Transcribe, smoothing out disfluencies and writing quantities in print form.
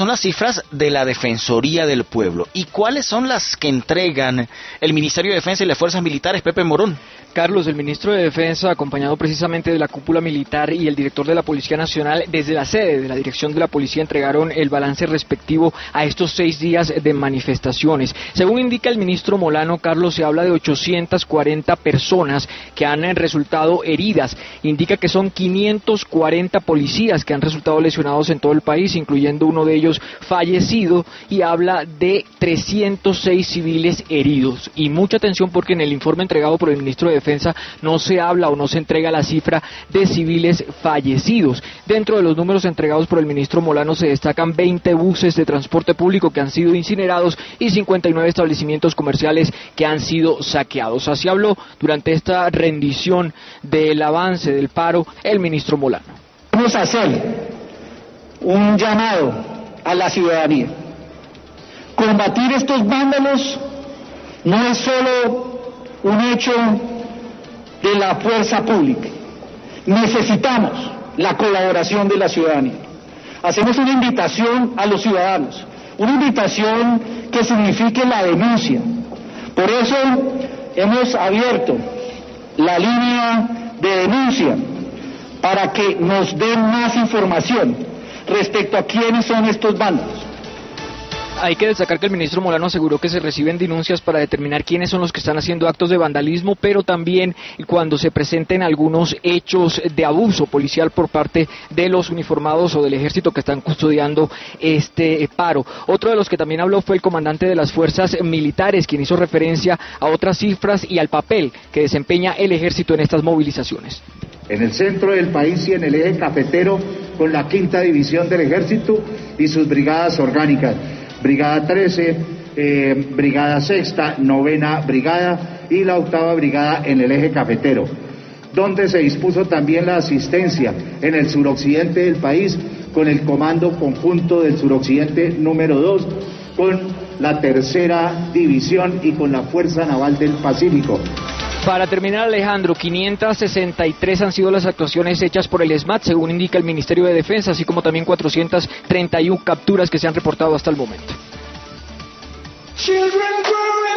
son las cifras de la Defensoría del Pueblo. ¿Y cuáles son las que entregan el Ministerio de Defensa y las Fuerzas Militares, Pepe Morón? Carlos, el ministro de Defensa, acompañado precisamente de la cúpula militar y el director de la Policía Nacional, desde la sede de la Dirección de la Policía entregaron el balance respectivo a estos 6 días de manifestaciones. Según indica el ministro Molano, Carlos, se habla de 840 personas que han resultado heridas. Indica que son 540 policías que han resultado lesionados en todo el país, incluyendo uno de ellos fallecido, y habla de 306 civiles heridos. Y mucha atención porque en el informe entregado por el ministro de Defensa no se habla o no se entrega la cifra de civiles fallecidos. Dentro de los números entregados por el ministro Molano se destacan 20 buses de transporte público que han sido incinerados y 59 establecimientos comerciales que han sido saqueados. Así habló durante esta rendición del avance del paro el ministro Molano. Vamos a hacer un llamado a la ciudadanía. Combatir estos vándalos no es solo un hecho de la fuerza pública. Necesitamos la colaboración de la ciudadanía. Hacemos una invitación a los ciudadanos, una invitación que signifique la denuncia. Por eso hemos abierto la línea de denuncia para que nos den más información respecto a quiénes son estos vándalos. Hay que destacar que el ministro Molano aseguró que se reciben denuncias para determinar quiénes son los que están haciendo actos de vandalismo, pero también cuando se presenten algunos hechos de abuso policial por parte de los uniformados o del ejército que están custodiando este paro. Otro de los que también habló fue el comandante de las fuerzas militares, quien hizo referencia a otras cifras y al papel que desempeña el ejército en estas movilizaciones. En el centro del país y en el eje cafetero, con la 5ª División del Ejército y sus brigadas orgánicas. Brigada 13, Brigada 6ª, 9ª Brigada y la 8ª Brigada en el eje cafetero, donde se dispuso también la asistencia en el suroccidente del país con el Comando Conjunto del Suroccidente número 2, con la 3ª División y con la Fuerza Naval del Pacífico. Para terminar, Alejandro, 563 han sido las actuaciones hechas por el SMAT, según indica el Ministerio de Defensa, así como también 431 capturas que se han reportado hasta el momento.